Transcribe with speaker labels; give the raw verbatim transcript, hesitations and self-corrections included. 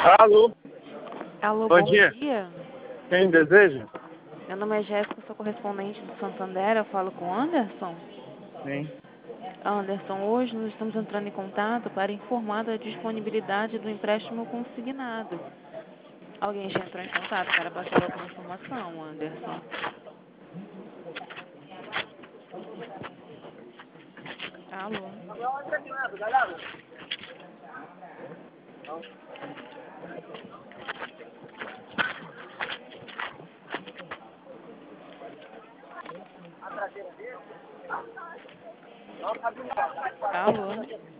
Speaker 1: Alô,
Speaker 2: Alô,
Speaker 1: bom
Speaker 2: bom
Speaker 1: dia.
Speaker 2: dia.
Speaker 1: Quem deseja?
Speaker 2: Meu nome é Jéssica, sou correspondente do Santander. Eu falo com Anderson.
Speaker 1: Sim.
Speaker 2: Anderson, hoje nós estamos entrando em contato para informar da disponibilidade do empréstimo consignado. Alguém já entrou em contato para passar alguma informação, Anderson? Alô? Alô?